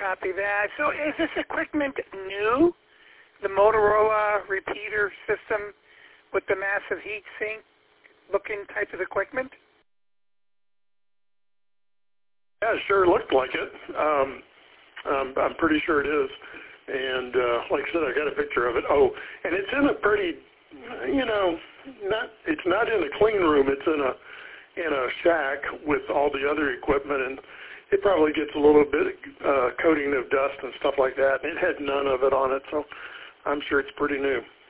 copy that. So is this equipment new? The Motorola repeater system with the massive heat sink looking type of equipment? Yeah, it sure looked like it. I'm pretty sure it is. And like I said, I got a picture of it. Oh, and it's in a pretty, it's not in a clean room. It's in a shack with all the other equipment, and it probably gets a little bit coating of dust and stuff like that. And it had none of it on it, so I'm sure it's pretty new.